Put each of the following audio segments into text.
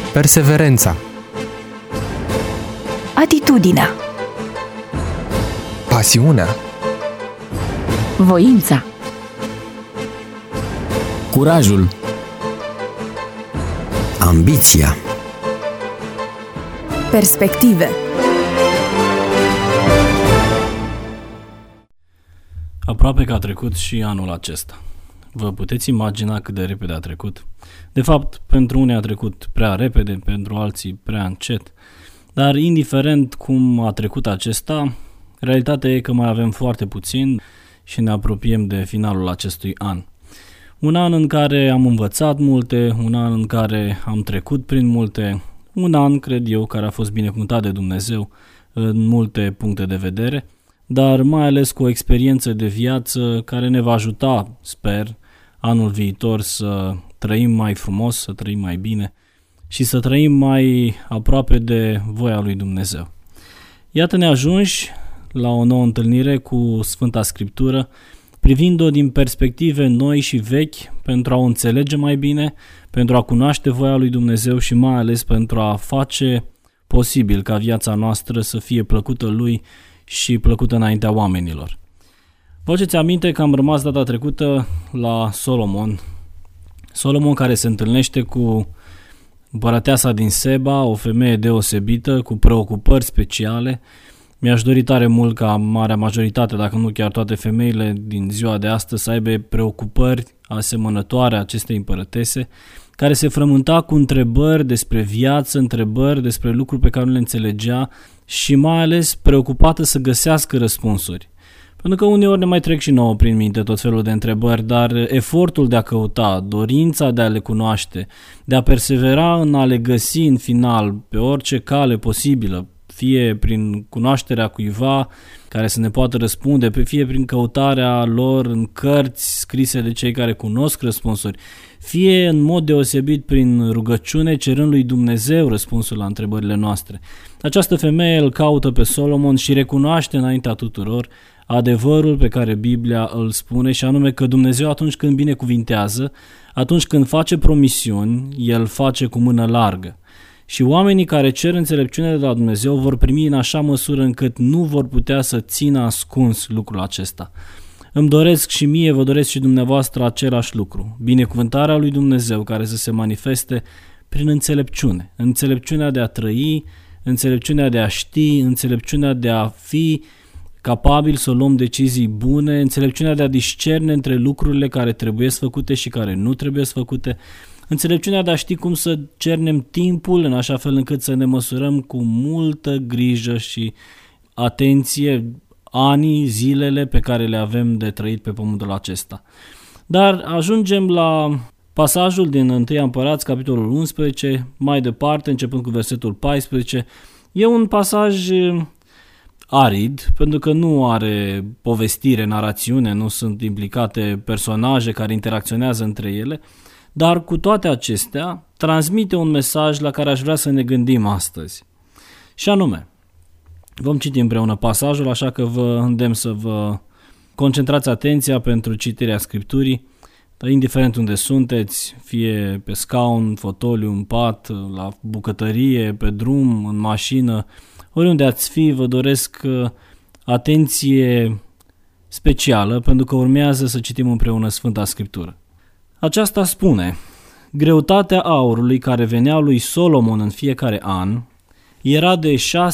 perseverența, atitudinea, pasiunea, voința, curajul, ambiția, perspective. Aproape că a trecut și anul acesta. Vă puteți imagina cât de repede a trecut? De fapt, pentru unii a trecut prea repede, pentru alții prea încet. Dar indiferent cum a trecut acesta, realitatea e că mai avem foarte puțin și ne apropiem de finalul acestui an. Un an în care am învățat multe, un an în care am trecut prin multe, un an, cred eu, care a fost binecuvântat de Dumnezeu în multe puncte de vedere, dar mai ales cu o experiență de viață care ne va ajuta, sper, anul viitor să trăim mai frumos, să trăim mai bine și să trăim mai aproape de voia lui Dumnezeu. Iată-ne ajunși la o nouă întâlnire cu Sfânta Scriptură, privind-o din perspective noi și vechi pentru a o înțelege mai bine, pentru a cunoaște voia lui Dumnezeu și mai ales pentru a face posibil ca viața noastră să fie plăcută lui și plăcută înaintea oamenilor. Vă aduceți aminte că am rămas data trecută la Solomon. Solomon care se întâlnește cu împărăteasa din Seba, o femeie deosebită, cu preocupări speciale. Mi-aș dori tare mult ca marea majoritate, dacă nu chiar toate femeile din ziua de astăzi, să aibă preocupări asemănătoare acestei împărătese, care se frământa cu întrebări despre viață, întrebări despre lucruri pe care nu le înțelegea și mai ales preocupată să găsească răspunsuri. Pentru că uneori ne mai trec și nouă prin minte tot felul de întrebări, dar efortul de a căuta, dorința de a le cunoaște, de a persevera în a le găsi în final pe orice cale posibilă, fie prin cunoașterea cuiva care să ne poată răspunde, fie prin căutarea lor în cărți scrise de cei care cunosc răspunsuri, fie în mod deosebit prin rugăciune cerând lui Dumnezeu răspunsul la întrebările noastre. Această femeie îl caută pe Solomon și recunoaște înaintea tuturor adevărul pe care Biblia îl spune și anume că Dumnezeu atunci când binecuvintează, atunci când face promisiuni, El face cu mână largă. Și oamenii care cer înțelepciune de la Dumnezeu vor primi în așa măsură încât nu vor putea să țină ascuns lucrul acesta. Îmi doresc și mie, vă doresc și dumneavoastră același lucru. Binecuvântarea lui Dumnezeu care să se manifeste prin înțelepciune. Înțelepciunea de a trăi, înțelepciunea de a ști, înțelepciunea de a fi capabil să luăm decizii bune, înțelepciunea de a discerne între lucrurile care trebuie făcute și care nu trebuie făcute, înțelepciunea de a ști cum să cernem timpul în așa fel încât să ne măsurăm cu multă grijă și atenție anii, zilele pe care le avem de trăit pe pământul acesta. Dar ajungem la pasajul din 1 Împărați, capitolul 11, mai departe, începând cu versetul 14. E un pasaj arid, pentru că nu are povestire, narațiune, nu sunt implicate personaje care interacționează între ele, dar cu toate acestea transmite un mesaj la care aș vrea să ne gândim astăzi. Și anume, vom citi împreună pasajul, așa că vă îndemn să vă concentrați atenția pentru citirea Scripturii, dar indiferent unde sunteți, fie pe scaun, fotoliu, în pat, la bucătărie, pe drum, în mașină, oriunde ați fi, vă doresc atenție specială, pentru că urmează să citim împreună Sfânta Scriptură. Aceasta spune: greutatea aurului care venea lui Solomon în fiecare an era de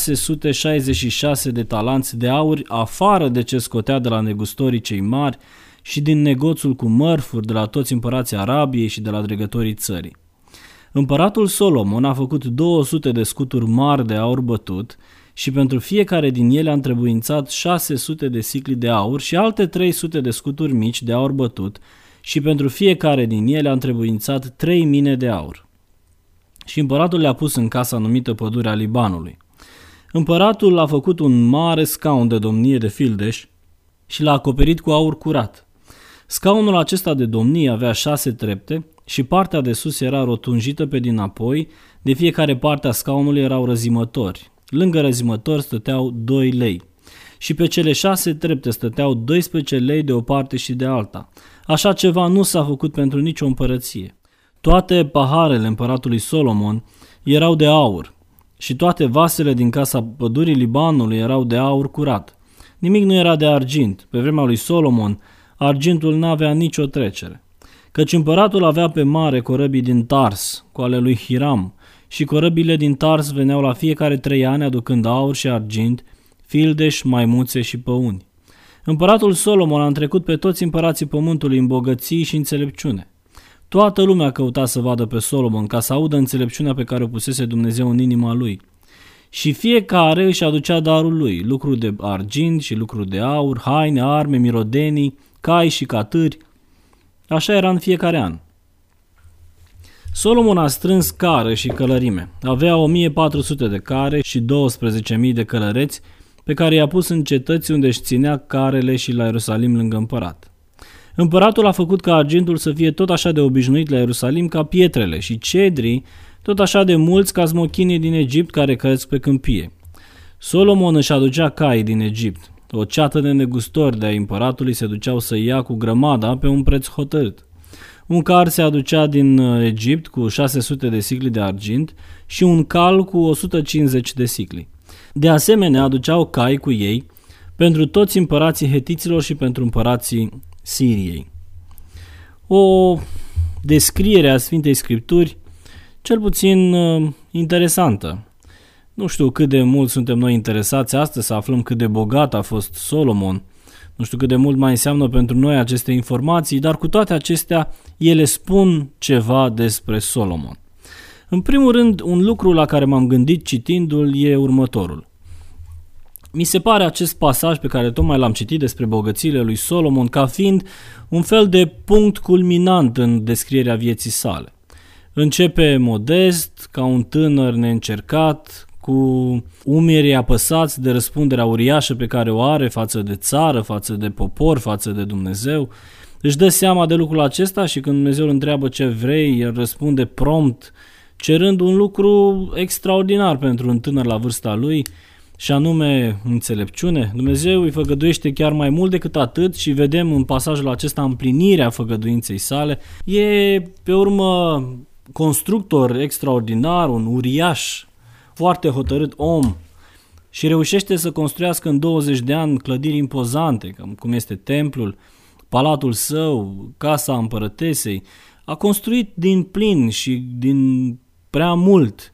666 de talanți de aur, afară de ce scotea de la negustorii cei mari și din negoțul cu mărfuri de la toți împărații Arabiei și de la dregătorii țării. Împăratul Solomon a făcut 200 de scuturi mari de aur bătut și pentru fiecare din ele a întrebuințat 600 de sicli de aur și alte 300 de scuturi mici de aur bătut și pentru fiecare din ele a întrebuințat 3 mine de aur. Și împăratul le-a pus în casa numită Pădurea Libanului. Împăratul a făcut un mare scaun de domnie de fildeș și l-a acoperit cu aur curat. Scaunul acesta de domnie avea 6 trepte și partea de sus era rotunjită pe dinapoi, de fiecare parte a scaunului erau răzimători. Lângă răzimători stăteau 2 lei. Și pe cele 6 trepte stăteau 12 lei de o parte și de alta. Așa ceva nu s-a făcut pentru nicio împărăție. Toate paharele împăratului Solomon erau de aur și toate vasele din casa pădurii Libanului erau de aur curat. Nimic nu era de argint. Pe vremea lui Solomon, argintul n-avea nicio trecere. Căci împăratul avea pe mare corăbii din Tars, cu ale lui Hiram, și corăbile din Tars veneau la fiecare 3 ani aducând aur și argint, fildeș, maimuțe și păuni. Împăratul Solomon a întrecut pe toți împărații pământului în bogății și înțelepciune. Toată lumea căuta să vadă pe Solomon ca să audă înțelepciunea pe care o pusese Dumnezeu în inima lui. Și fiecare își aducea darul lui, lucruri de argint și lucruri de aur, haine, arme, mirodenii, cai și catâri. Așa era în fiecare an. Solomon a strâns care și călărime. Avea 1400 de care și 12.000 de călăreți pe care i-a pus în cetăți unde își ținea carele și la Ierusalim lângă împărat. Împăratul a făcut ca argintul să fie tot așa de obișnuit la Ierusalim ca pietrele și cedrii tot așa de mulți ca smochinii din Egipt care cresc pe câmpie. Solomon își aducea cai din Egipt. O ceată de negustori de-ai împăratului se duceau să ia cu grămada pe un preț hotărât. Un car se aducea din Egipt cu 600 de sicli de argint și un cal cu 150 de sicli. De asemenea, aduceau cai cu ei pentru toți împărații hetiților și pentru împărații Siriei. O descriere a Sfintei Scripturi cel puțin interesantă. Nu știu cât de mult suntem noi interesați astăzi să aflăm cât de bogat a fost Solomon. Nu știu cât de mult mai înseamnă pentru noi aceste informații, dar cu toate acestea, ele spun ceva despre Solomon. În primul rând, un lucru la care m-am gândit citindu-l e următorul. Mi se pare acest pasaj pe care tocmai l-am citit despre bogățiile lui Solomon ca fiind un fel de punct culminant în descrierea vieții sale. Începe modest, ca un tânăr neîncercat, cu umerii apăsați de răspunderea uriașă pe care o are față de țară, față de popor, față de Dumnezeu. Își dă seama de lucrul acesta și când Dumnezeu îl întreabă ce vrei, el răspunde prompt, cerând un lucru extraordinar pentru un tânăr la vârsta lui, și anume înțelepciune. Dumnezeu îi făgăduiește chiar mai mult decât atât și vedem în pasajul acesta împlinirea făgăduinței sale. E pe urmă constructor extraordinar, un uriaș, foarte hotărât om și reușește să construiască în 20 de ani clădiri impozante, cum este templul, palatul său, casa împărătesei. A construit din plin și din prea mult.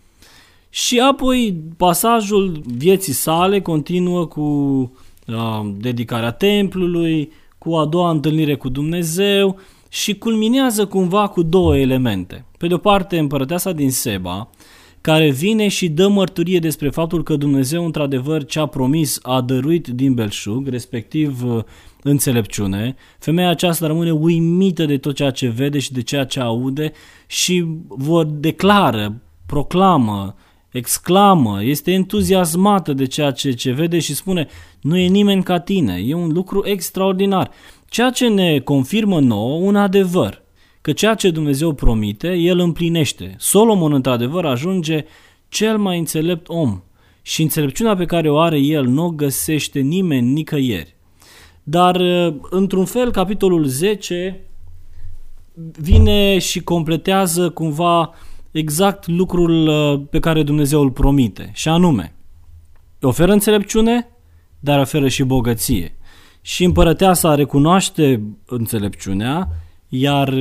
Și apoi pasajul vieții sale continuă cu dedicarea templului, cu a doua întâlnire cu Dumnezeu și culminează cumva cu 2 elemente. Pe de o parte, împărăteasa din Seba, care vine și dă mărturie despre faptul că Dumnezeu într-adevăr ce a promis a dăruit din belșug, respectiv înțelepciune. Femeia aceasta rămâne uimită de tot ceea ce vede și de ceea ce aude și declară, proclamă, exclamă, este entuziasmată de ceea ce vede și spune: nu e nimeni ca tine, e un lucru extraordinar. Ceea ce ne confirmă nouă un adevăr, că ceea ce Dumnezeu promite, El împlinește. Solomon, într-adevăr, ajunge cel mai înțelept om și înțelepciunea pe care o are el nu o găsește nimeni nicăieri. Dar, într-un fel, capitolul 10 vine și completează cumva exact lucrul pe care Dumnezeu îl promite, și anume, oferă înțelepciune, dar oferă și bogăție. Și împărăteasa recunoaște înțelepciunea, iar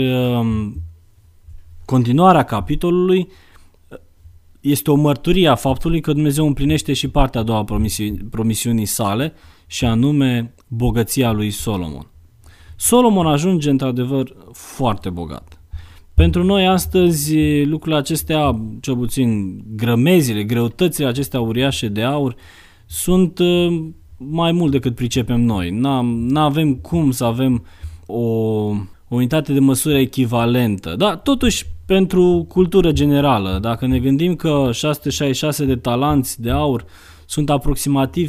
continuarea capitolului este o mărturie a faptului că Dumnezeu împlinește și partea a doua a promisiunii sale, și anume bogăția lui Solomon. Solomon ajunge într-adevăr foarte bogat. Pentru noi astăzi lucrurile acestea, cel puțin grămezile, greutățile acestea uriașe de aur, sunt mai mult decât pricepem noi. N-avem cum să avem o unitate de măsură echivalentă. Dar totuși, pentru cultură generală, dacă ne gândim că 666 de talanți de aur sunt aproximativ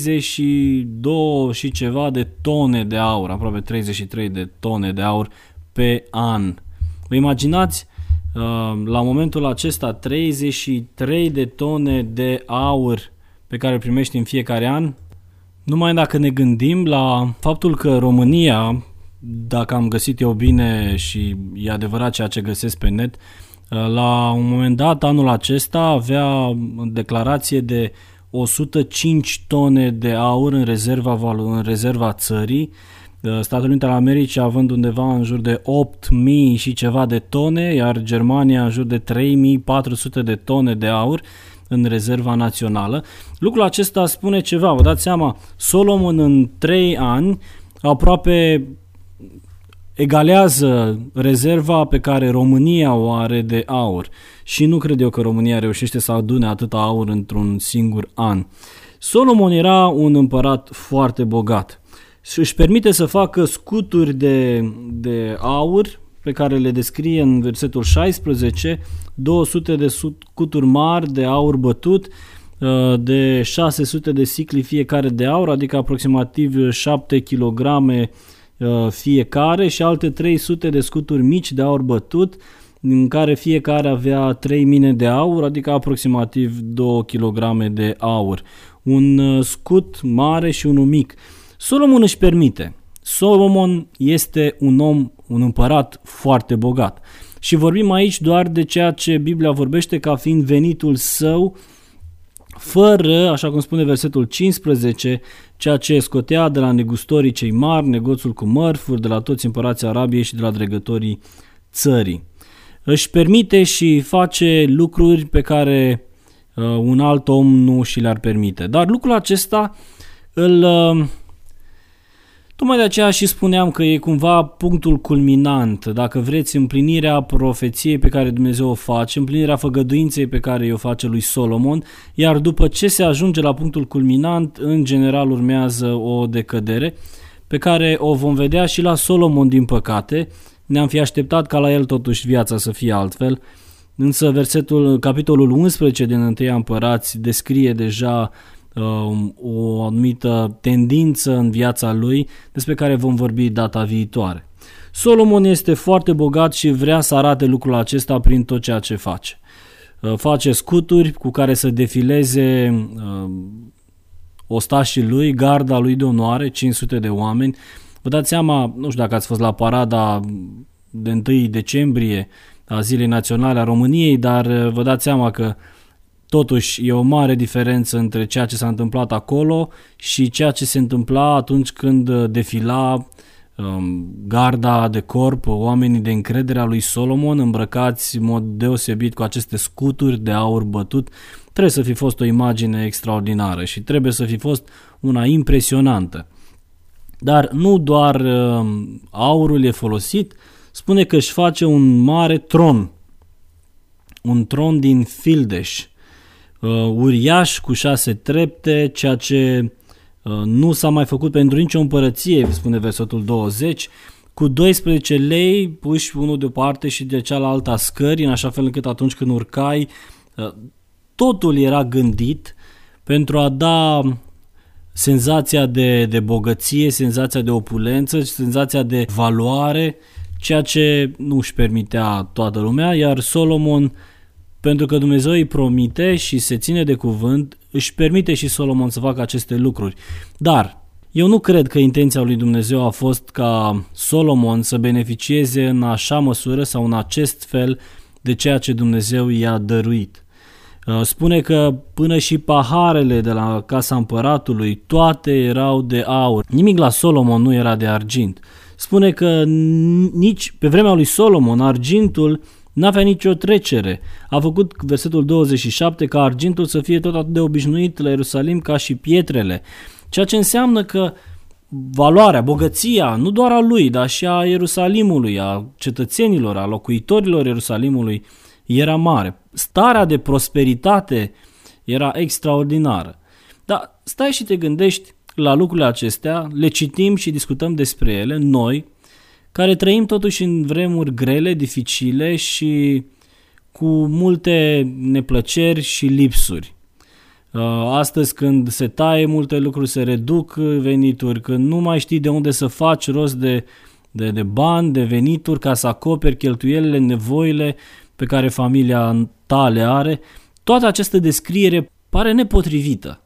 32 și ceva de tone de aur, aproape 33 de tone de aur pe an. Vă imaginați, la momentul acesta, 33 de tone de aur pe care îl primești în fiecare an? Numai dacă ne gândim la faptul că România, dacă am găsit eu bine și e adevărat ceea ce găsesc pe net, La un moment dat, anul acesta, avea declarație de 105 tone de aur în rezerva țării, Statele Unite ale Americii având undeva în jur de 8.000 și ceva de tone, iar Germania în jur de 3.400 de tone de aur în rezerva națională. Lucrul acesta spune ceva, vă dați seama, Solomon în 3 ani aproape egalează rezerva pe care România o are de aur și nu cred eu că România reușește să adune atâta aur într-un singur an. Solomon era un împărat foarte bogat și își permite să facă scuturi de aur pe care le descrie în versetul 16, 200 de scuturi mari de aur bătut, de 600 de sicli fiecare de aur, adică aproximativ 7 kg fiecare, și alte 300 de scuturi mici de aur bătut, în care fiecare avea 3 mine de aur, adică aproximativ 2 kg de aur. Un scut mare și unul mic. Solomon își permite. Solomon este un împărat foarte bogat. Și vorbim aici doar de ceea ce Biblia vorbește ca fiind venitul său, fără, așa cum spune versetul 15, ceea ce scotea de la negustorii cei mari, negoțul cu mărfuri, de la toți împărații Arabiei și de la dregătorii țării. Își permite și face lucruri pe care un alt om nu și le-ar permite. Dar lucrul acesta tocmai de aceea și spuneam că e cumva punctul culminant, dacă vreți, împlinirea profeției pe care Dumnezeu o face, împlinirea făgăduinței pe care o face lui Solomon, iar după ce se ajunge la punctul culminant, în general urmează o decădere, pe care o vom vedea și la Solomon, din păcate. Ne-am fi așteptat ca la el totuși viața să fie altfel, însă capitolul 11 din 1 Împărați descrie deja o anumită tendință în viața lui, despre care vom vorbi data viitoare. Solomon este foarte bogat și vrea să arate lucrul acesta prin tot ceea ce face. Face scuturi cu care să defileze ostașii lui, garda lui de onoare, 500 de oameni. Vă dați seama, nu știu dacă ați fost la parada de 1 decembrie a Zilei Naționale a României, dar vă dați seama că totuși e o mare diferență între ceea ce s-a întâmplat acolo și ceea ce se întâmpla atunci când defila garda de corp, oamenii de încredere a lui Solomon, îmbrăcați în mod deosebit cu aceste scuturi de aur bătut. Trebuie să fi fost o imagine extraordinară și trebuie să fi fost una impresionantă. Dar nu doar aurul e folosit, spune că își face un mare tron, un tron din fildeș, uriaș cu 6 trepte, ceea ce nu s-a mai făcut pentru nicio împărăție, spune versetul 20, cu 12 lei puși unul de o parte și de cealaltă scări, în așa fel încât atunci când urcai, totul era gândit pentru a da senzația de bogăție, senzația de opulență, senzația de valoare, ceea ce nu își permitea toată lumea, iar Solomon, pentru că Dumnezeu îi promite și se ține de cuvânt, își permite și Solomon să facă aceste lucruri. Dar eu nu cred că intenția lui Dumnezeu a fost ca Solomon să beneficieze în așa măsură sau în acest fel de ceea ce Dumnezeu i-a dăruit. Spune că până și paharele de la casa împăratului, toate erau de aur. Nimic la Solomon nu era de argint. Spune că nici pe vremea lui Solomon argintul n-avea nicio trecere. A făcut versetul 27 ca argintul să fie tot atât de obișnuit la Ierusalim ca și pietrele. Ceea ce înseamnă că valoarea, bogăția, nu doar a lui, dar și a Ierusalimului, a cetățenilor, a locuitorilor Ierusalimului era mare. Starea de prosperitate era extraordinară. Dar stai și te gândești la lucrurile acestea, le citim și discutăm despre ele, noi, care trăim totuși în vremuri grele, dificile și cu multe neplăceri și lipsuri. Astăzi, când se taie multe lucruri, se reduc venituri, când nu mai știi de unde să faci rost de bani, de venituri ca să acoperi cheltuielile, nevoile pe care familia ta le are, toată această descriere pare nepotrivită,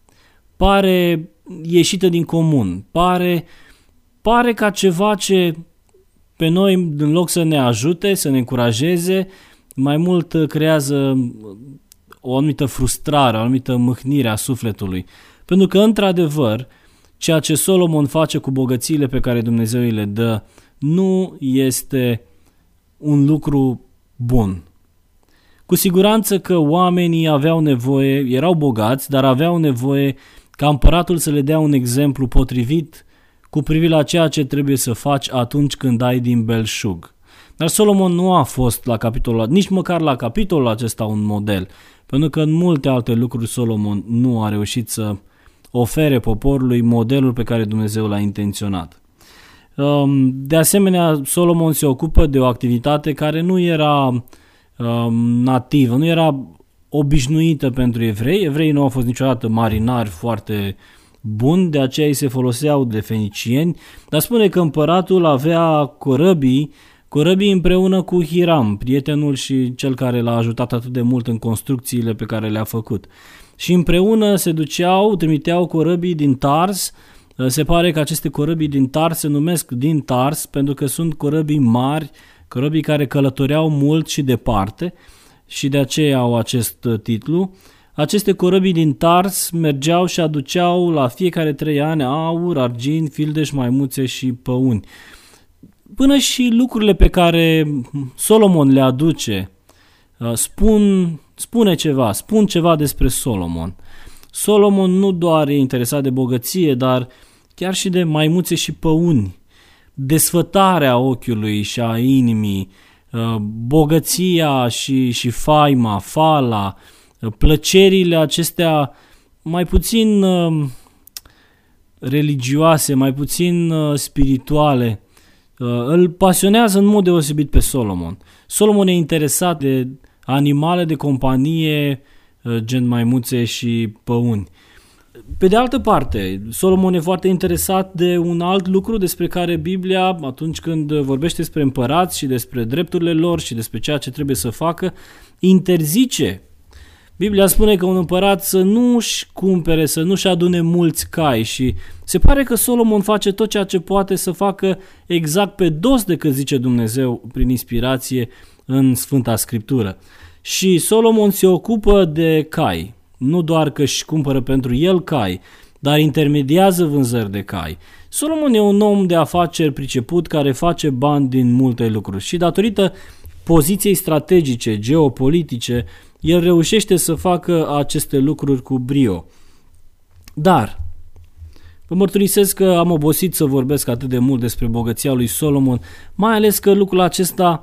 pare ieșită din comun, pare ca ceva ce pe noi, în loc să ne ajute, să ne încurajeze, mai mult creează o anumită frustrare, o anumită mâhnire a sufletului. Pentru că, într-adevăr, ceea ce Solomon face cu bogățiile pe care Dumnezeu îi le dă nu este un lucru bun. Cu siguranță că oamenii aveau nevoie, erau bogați, dar aveau nevoie ca împăratul să le dea un exemplu potrivit cu privire la ceea ce trebuie să faci atunci când ai din belșug. Dar Solomon nu a fost la capitolul, nici măcar la capitolul acesta un model, pentru că în multe alte lucruri Solomon nu a reușit să ofere poporului modelul pe care Dumnezeu l-a intenționat. De asemenea, Solomon se ocupă de o activitate care nu era nativă, nu era obișnuită pentru evrei. Evreii nu au fost niciodată marinari foarte buni, de aceea ei se foloseau de fenicieni, dar spune că împăratul avea corăbii împreună cu Hiram, prietenul și cel care l-a ajutat atât de mult în construcțiile pe care le-a făcut. Și împreună se trimiteau corăbii din Tars. Se pare că aceste corăbii din Tars se numesc din Tars pentru că sunt corăbii mari, corăbii care călătoreau mult și departe și de aceea au acest titlu. Aceste corăbii din Tars mergeau și aduceau la fiecare 3 ani aur, argint, fildeș, maimuțe și păuni. Până și lucrurile pe care Solomon le aduce spun ceva despre Solomon. Solomon nu doar e interesat de bogăție, dar chiar și de maimuțe și păuni. Desfătarea ochiului și a inimii, bogăția și faima, fala, plăcerile acestea mai puțin religioase, mai puțin spirituale, îl pasionează în mod deosebit pe Solomon. Solomon e interesat de animale de companie, gen maimuțe și păuni. Pe de altă parte, Solomon e foarte interesat de un alt lucru despre care Biblia, atunci când vorbește despre împărați și despre drepturile lor și despre ceea ce trebuie să facă, interzice. Biblia spune că un împărat să nu-și cumpere, să nu-și adune mulți cai și se pare că Solomon face tot ceea ce poate să facă exact pe dos decât zice Dumnezeu prin inspirație în Sfânta Scriptură. Și Solomon se ocupă de cai, nu doar că își cumpără pentru el cai, dar intermediază vânzări de cai. Solomon e un om de afaceri priceput care face bani din multe lucruri și datorită poziției strategice, geopolitice, el reușește să facă aceste lucruri cu brio. Dar vă mărturisesc că am obosit să vorbesc atât de mult despre bogăția lui Solomon, mai ales că lucrul acesta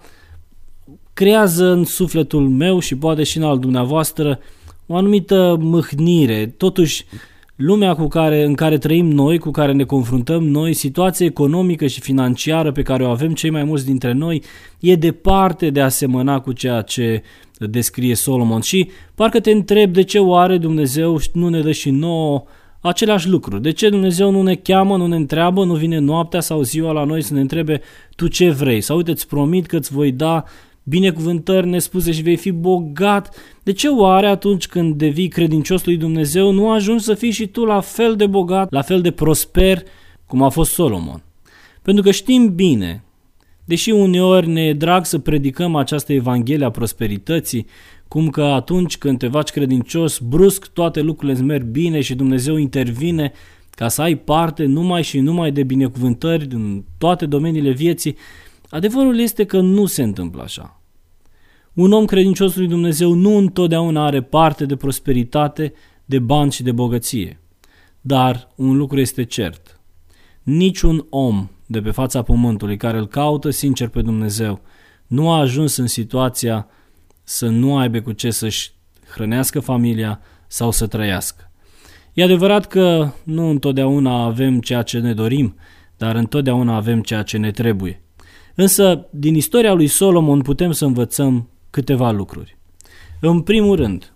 creează în sufletul meu și poate și în al dumneavoastră o anumită mâhnire. Totuși, lumea în care trăim noi, cu care ne confruntăm noi, situația economică și financiară pe care o avem cei mai mulți dintre noi, e departe de a semăna cu ceea ce descrie Solomon. Și parcă te întrebi de ce oare Dumnezeu nu ne dă și nouă același lucru. De ce Dumnezeu nu ne cheamă, nu ne întreabă, nu vine noaptea sau ziua la noi să ne întrebe tu ce vrei? Sau uite, îți promit că îți voi da binecuvântări nespuse și vei fi bogat. De ce oare atunci când devii credincios lui Dumnezeu nu ajungi să fii și tu la fel de bogat, la fel de prosper cum a fost Solomon? Pentru că știm bine, deși uneori ne e drag să predicăm această evanghelie a prosperității, cum că atunci când te faci credincios, brusc toate lucrurile îți merg bine și Dumnezeu intervine ca să ai parte numai și numai de binecuvântări în toate domeniile vieții, adevărul este că nu se întâmplă așa. Un om credincios lui Dumnezeu nu întotdeauna are parte de prosperitate, de bani și de bogăție. Dar un lucru este cert. Niciun om de pe fața pământului care îl caută sincer pe Dumnezeu nu a ajuns în situația să nu aibă cu ce să-și hrănească familia sau să trăiască. E adevărat că nu întotdeauna avem ceea ce ne dorim, dar întotdeauna avem ceea ce ne trebuie. Însă, din istoria lui Solomon putem să învățăm câteva lucruri. În primul rând,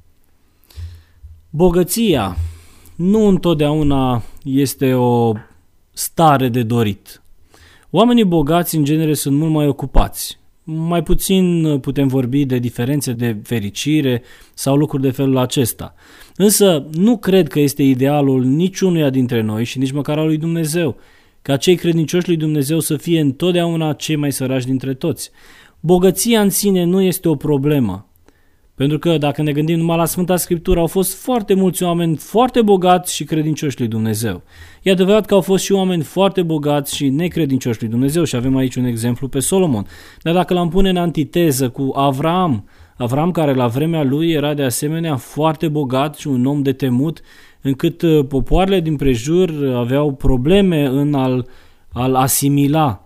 bogăția nu întotdeauna este o stare de dorit. Oamenii bogați, în genere, sunt mult mai ocupați. Mai puțin putem vorbi de diferențe de fericire sau lucruri de felul acesta. Însă, nu cred că este idealul niciunuia dintre noi și nici măcar al lui Dumnezeu, ca cei credincioși lui Dumnezeu să fie întotdeauna cei mai săraci dintre toți. Bogăția în sine nu este o problemă. Pentru că dacă ne gândim numai la Sfânta Scriptură, au fost foarte mulți oameni foarte bogați și credincioși lui Dumnezeu. E adevărat că au fost și oameni foarte bogați și necredincioși lui Dumnezeu și avem aici un exemplu pe Solomon. Dar dacă l-am pune în antiteză cu Avram care la vremea lui era de asemenea foarte bogat și un om de temut, încât popoarele din prejur aveau probleme în a-l asimila.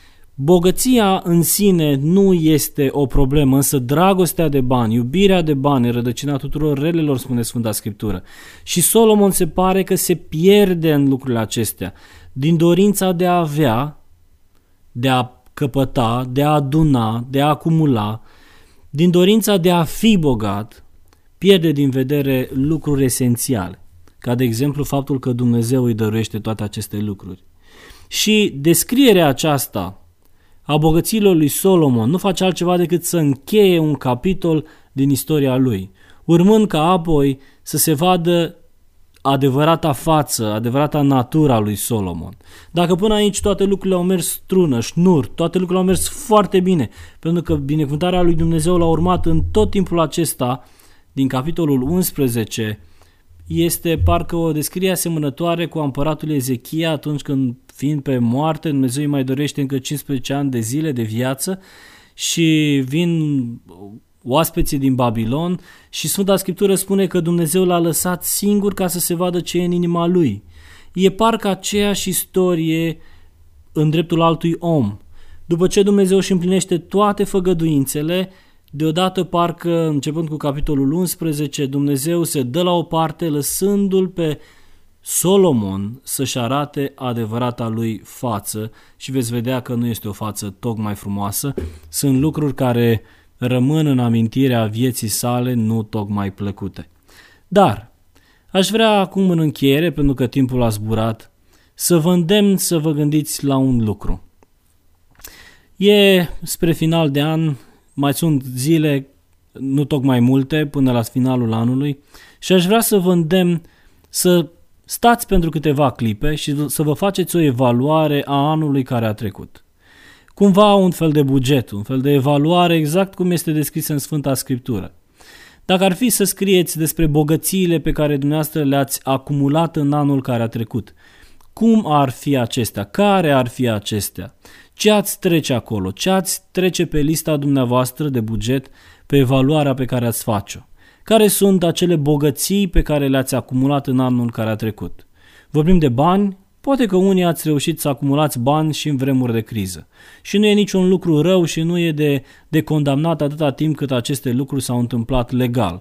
Bogăția în sine nu este o problemă, însă dragostea de bani, iubirea de bani, rădăcina tuturor relelor, spune Sfânta Scriptură. Și Solomon se pare că se pierde în lucrurile acestea, din dorința de a avea, de a căpăta, de a aduna, de a acumula, din dorința de a fi bogat, pierde din vedere lucruri esențiale, ca de exemplu faptul că Dumnezeu îi dăruiește toate aceste lucruri. Și descrierea aceasta a bogăților lui Solomon nu face altceva decât să încheie un capitol din istoria lui, urmând ca apoi să se vadă adevărata față, adevărata natura lui Solomon. Dacă până aici toate lucrurile au mers strună, șnur, toate lucrurile au mers foarte bine, pentru că binecuvântarea lui Dumnezeu l-a urmat în tot timpul acesta, din capitolul 11, este parcă o descriere asemănătoare cu împăratul Ezechia atunci când, fiind pe moarte, Dumnezeu îi mai dorește încă 15 ani de zile de viață și vin oaspeții din Babilon și Sfânta Scriptură spune că Dumnezeu l-a lăsat singur ca să se vadă ce e în inima lui. E parcă aceeași istorie în dreptul altui om. După ce Dumnezeu își împlinește toate făgăduințele, deodată parcă, începând cu capitolul 11, Dumnezeu se dă la o parte, lăsându-l pe Solomon să-și arate adevărata lui față și veți vedea că nu este o față tocmai frumoasă. Sunt lucruri care rămân în amintirea vieții sale nu tocmai plăcute. Dar aș vrea acum în încheiere, pentru că timpul a zburat, să vă îndemn să vă gândiți la un lucru. E spre final de an, mai sunt zile nu tocmai multe până la finalul anului și aș vrea să vă îndemn să stați pentru câteva clipe și să vă faceți o evaluare a anului care a trecut. Cumva un fel de buget, un fel de evaluare exact cum este descris în Sfânta Scriptură. Dacă ar fi să scrieți despre bogățiile pe care dumneavoastră le-ați acumulat în anul care a trecut, cum ar fi acestea? Care ar fi acestea? Ce ați trece acolo? Ce ați trece pe lista dumneavoastră de buget, pe evaluarea pe care ați face-o? Care sunt acele bogății pe care le-ați acumulat în anul care a trecut? Vorbim de bani? Poate că unii ați reușit să acumulați bani și în vremuri de criză. Și nu e niciun lucru rău și nu e de condamnat atâta timp cât aceste lucruri s-au întâmplat legal,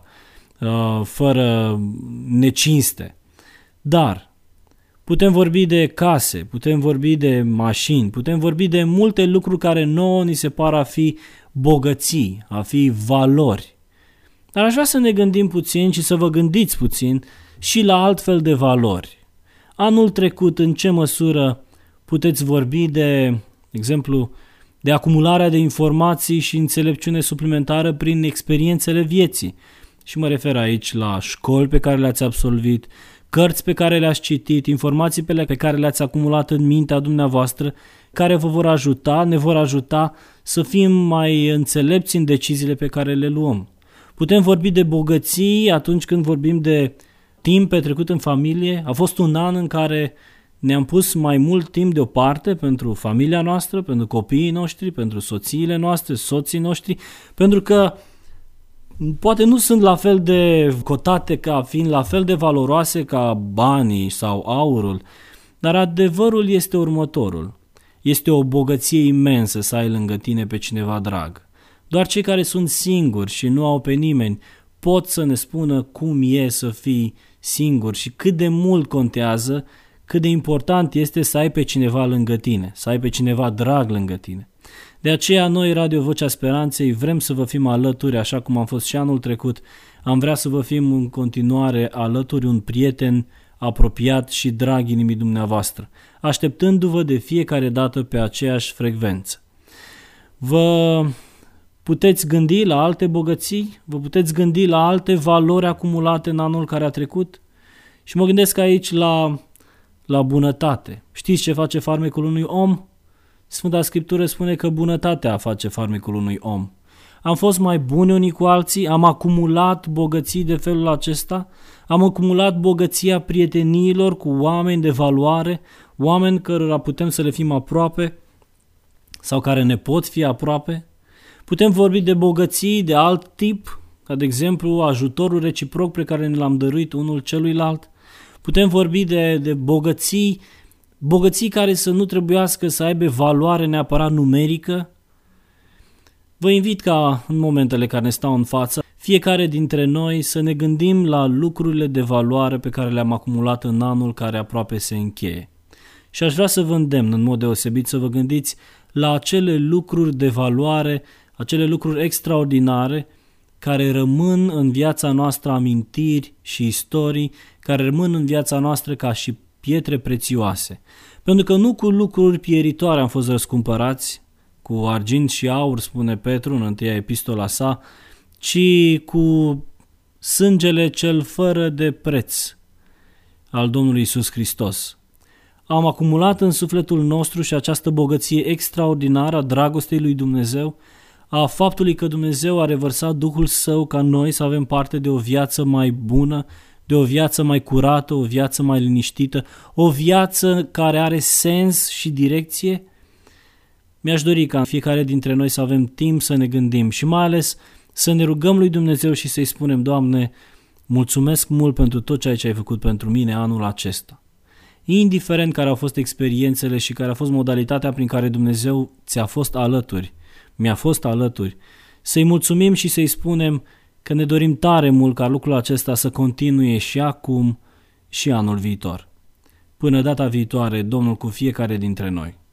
fără necinste. Dar putem vorbi de case, putem vorbi de mașini, putem vorbi de multe lucruri care nouă ni se par a fi bogății, a fi valori. Dar aș vrea să ne gândim puțin și să vă gândiți puțin și la altfel de valori. Anul trecut, în ce măsură puteți vorbi de exemplu, de acumularea de informații și înțelepciune suplimentară prin experiențele vieții? Și mă refer aici la școli pe care le-ați absolvit, cărți pe care le-ați citit, informații pe care le-ați acumulat în mintea dumneavoastră, care vă vor ajuta, ne vor ajuta să fim mai înțelepți în deciziile pe care le luăm. Putem vorbi de bogății atunci când vorbim de timp petrecut în familie. A fost un an în care ne-am pus mai mult timp deoparte pentru familia noastră, pentru copiii noștri, pentru soțiile noastre, soții noștri, pentru că poate nu sunt la fel de cotate ca fiind la fel de valoroase ca banii sau aurul, dar adevărul este următorul. Este o bogăție imensă să ai lângă tine pe cineva drag. Doar cei care sunt singuri și nu au pe nimeni pot să ne spună cum e să fii singur și cât de mult contează, cât de important este să ai pe cineva lângă tine, să ai pe cineva drag lângă tine. De aceea noi, Radio Vocea Speranței, vrem să vă fim alături, așa cum am fost și anul trecut. Am vrea să vă fim în continuare alături, un prieten apropiat și drag inimii dumneavoastră, așteptându-vă de fiecare dată pe aceeași frecvență. Vă puteți gândi la alte bogății? Vă puteți gândi la alte valori acumulate în anul care a trecut? Și mă gândesc aici la bunătate. Știți ce face farmecul unui om? Sfânta Scriptură spune că bunătatea face farmecul unui om. Am fost mai buni unii cu alții, am acumulat bogății de felul acesta, am acumulat bogăția prieteniilor cu oameni de valoare, oameni cărora putem să le fim aproape sau care ne pot fi aproape. Putem vorbi de bogății de alt tip, ca de exemplu ajutorul reciproc pe care ne l-am dăruit unul celuilalt. Putem vorbi de bogății care să nu trebuiască să aibă valoare neapărat numerică. Vă invit ca în momentele care ne stau în față, fiecare dintre noi să ne gândim la lucrurile de valoare pe care le-am acumulat în anul care aproape se încheie. Și aș vrea să vă îndemn în mod deosebit să vă gândiți la acele lucruri de valoare, acele lucruri extraordinare care rămân în viața noastră amintiri și istorii, care rămân în viața noastră ca și pietre prețioase. Pentru că nu cu lucruri pieritoare am fost răscumpărați, cu argint și aur, spune Petru în întâia epistola sa, ci cu sângele cel fără de preț al Domnului Iisus Hristos. Am acumulat în sufletul nostru și această bogăție extraordinară a dragostei lui Dumnezeu, a faptului că Dumnezeu a revărsat Duhul Său ca noi să avem parte de o viață mai bună, de o viață mai curată, o viață mai liniștită, o viață care are sens și direcție. Mi-aș dori ca fiecare dintre noi să avem timp să ne gândim și mai ales să ne rugăm lui Dumnezeu și să-i spunem: Doamne, mulțumesc mult pentru tot ceea ce ai făcut pentru mine anul acesta. Indiferent care au fost experiențele și care a fost modalitatea prin care Dumnezeu ți-a fost alături, mi-a fost alături, să-i mulțumim și să-i spunem că ne dorim tare mult ca lucrul acesta să continue și acum și anul viitor. Până data viitoare, Domnul cu fiecare dintre noi.